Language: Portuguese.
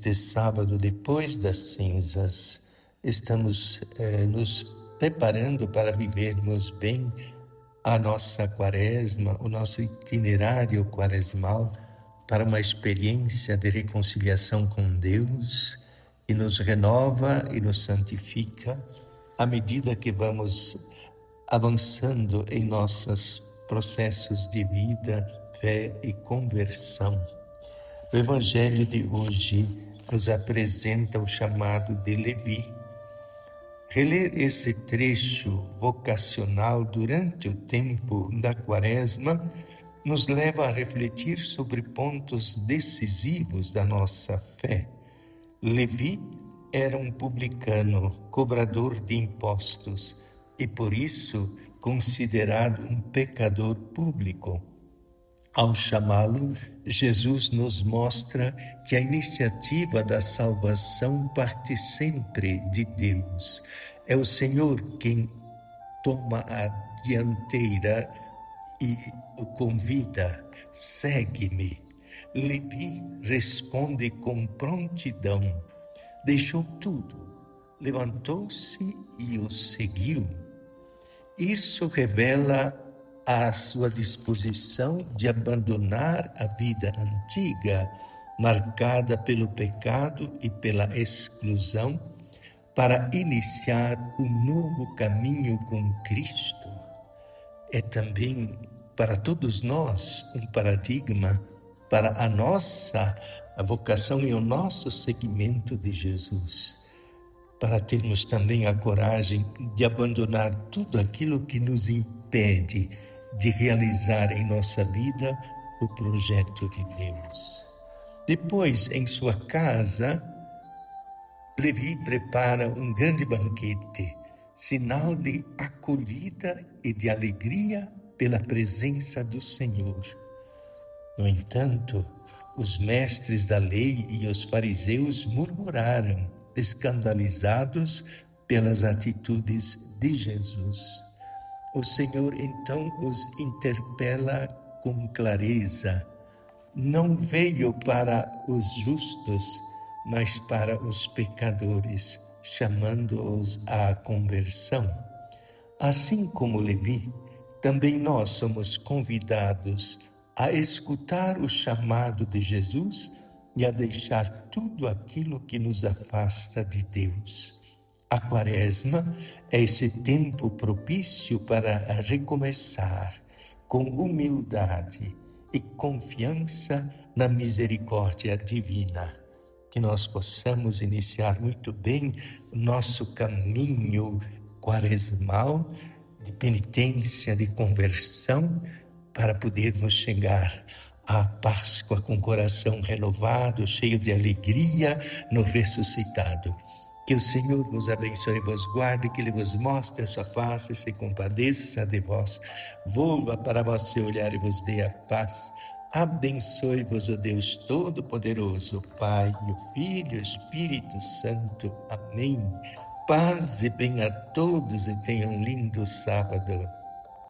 neste sábado depois das cinzas, estamos nos preparando para vivermos bem a nossa quaresma, o nosso itinerário quaresmal, para uma experiência de reconciliação com Deus que nos renova e nos santifica à medida que vamos avançando em nossos processos de vida, fé e conversão. O Evangelho de hoje nos apresenta o chamado de Levi. Reler esse trecho vocacional durante o tempo da Quaresma nos leva a refletir sobre pontos decisivos da nossa fé. Levi era um publicano, cobrador de impostos e, por isso, considerado um pecador público. Ao chamá-lo, Jesus nos mostra que a iniciativa da salvação parte sempre de Deus. É o Senhor quem toma a dianteira e o convida: segue-me. Levi responde com prontidão, deixou tudo, levantou-se e o seguiu. Isso revela a sua disposição de abandonar a vida antiga, marcada pelo pecado e pela exclusão, para iniciar um novo caminho com Cristo. É também para todos nós um paradigma para a nossa vocação e o nosso seguimento de Jesus, para termos também a coragem de abandonar tudo aquilo que nos impede de realizar em nossa vida o projeto de Deus. Depois, em sua casa, Levi prepara um grande banquete, sinal de acolhida e de alegria pela presença do Senhor. No entanto, os mestres da lei e os fariseus murmuraram, escandalizados pelas atitudes de Jesus. O Senhor então os interpela com clareza. Não veio para os justos, mas para os pecadores, chamando-os à conversão. Assim como Levi, também nós somos convidados a escutar o chamado de Jesus e a deixar tudo aquilo que nos afasta de Deus. A Quaresma é esse tempo propício para recomeçar com humildade e confiança na misericórdia divina. Que nós possamos iniciar muito bem o nosso caminho quaresmal de penitência, de conversão, para podermos chegar à Páscoa com o coração renovado, cheio de alegria no ressuscitado. Que o Senhor vos abençoe e vos guarde, que Ele vos mostre a sua face e se compadeça de vós. Volva para vós seu olhar e vos dê a paz. Abençoe-vos o Deus Todo-Poderoso, Pai, o Filho e o Espírito Santo. Amém. Paz e bem a todos e tenham um lindo sábado.